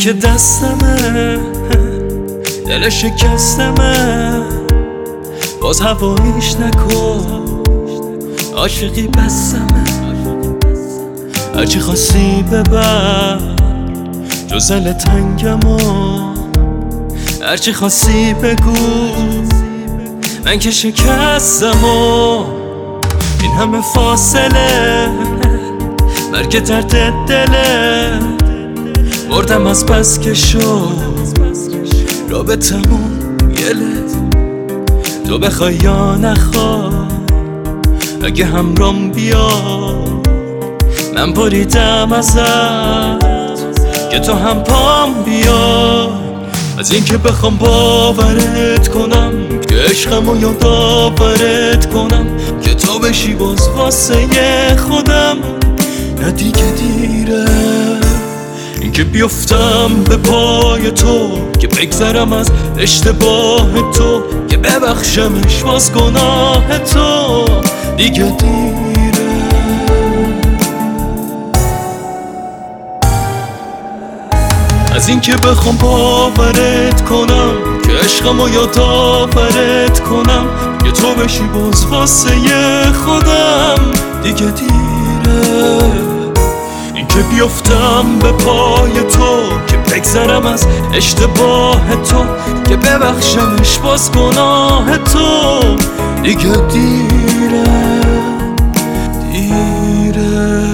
که دستمه دل شکستمه، باز هواییش نکن عاشقی بستمه. هرچی خواستی ببر جز دل تنگمو، هرچی خواستی بگو من که شکستم و این همه فاصله مرگ درد دله. مردم از بس که شد رابطمون گله، تو بخوای یا نخوای اگه همرام بیا من بریدم ازت که تو هم پام بیا. از این که بخوام باورت کنم که عشقمو یادآورت کنم که تو بشی باز واسه خودم، نه دیگه دیره. این که بیفتم به پای تو که بگذرم از اشتباه تو که ببخشمش باز گناه تو، دیگه دیره. از این که بخوام باورت کنم که عشقمو یادآورت کنم که تو بشی باز واسه خودم، دیگه دیره. این که بیفتم به پای تو که بگذرم از اشتباه تو که ببخشمش باز گناه تو، دیگه دیره دیره.